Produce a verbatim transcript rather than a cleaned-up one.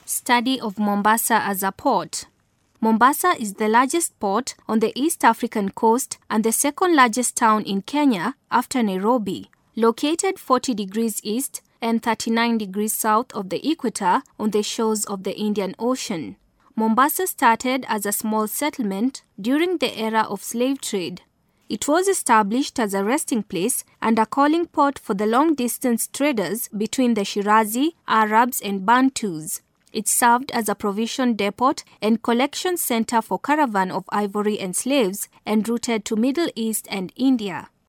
Study of Mombasa as a port. Mombasa is the largest port on the East African coast and the second largest town in Kenya after Nairobi. Located forty degrees east and thirty-nine degrees south of the equator on the shores of the Indian Ocean. Mombasa started as a small settlement during the era of slave trade. It was established as a resting place and a calling port for the long-distance traders between the Shirazi, Arabs and Bantus. It served as a provision depot and collection center for caravan of ivory and slaves en route to Middle East and India.